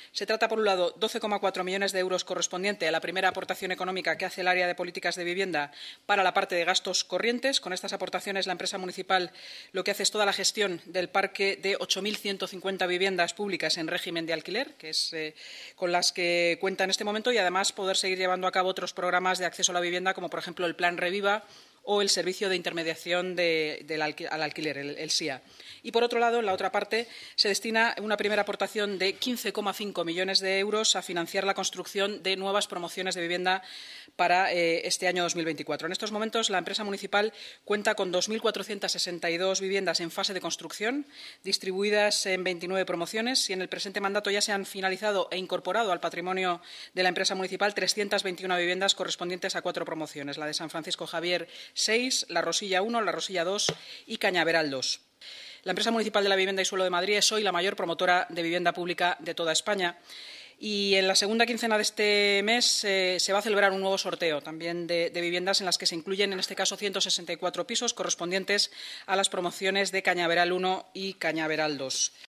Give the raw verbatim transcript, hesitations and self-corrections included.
Se trata, por un lado, doce coma cuatro millones de euros correspondiente a la primera aportación económica que hace el área de políticas de vivienda para la parte de gastos corrientes. Con estas aportaciones, la empresa municipal lo que hace es toda la gestión del parque de ocho mil ciento cincuenta viviendas públicas en régimen de alquiler, que es eh, con las que cuenta en este momento, y además poder seguir llevando a cabo otros programas de acceso a la vivienda, como por ejemplo el Plan Reviva o el Servicio de Intermediación de, de, al Alquiler, el, el S I A. Y, por otro lado, en la otra parte, se destina una primera aportación de quince coma cinco millones de euros a financiar la construcción de nuevas promociones de vivienda para eh, este año dos mil veinticuatro. En estos momentos, la empresa municipal cuenta con dos mil cuatrocientas sesenta y dos viviendas en fase de construcción, distribuidas en veintinueve promociones, y en el presente mandato ya se han finalizado e incorporado al patrimonio de la empresa municipal trescientas veintiuna viviendas correspondientes a cuatro promociones: la de San Francisco Javier seis, La Rosilla uno, La Rosilla dos y Cañaveral dos. La empresa municipal de la vivienda y suelo de Madrid es hoy la mayor promotora de vivienda pública de toda España. Y en la segunda quincena de este mes eh, se va a celebrar un nuevo sorteo también de, de viviendas, en las que se incluyen, en este caso, ciento sesenta y cuatro pisos correspondientes a las promociones de Cañaveral uno y Cañaveral dos.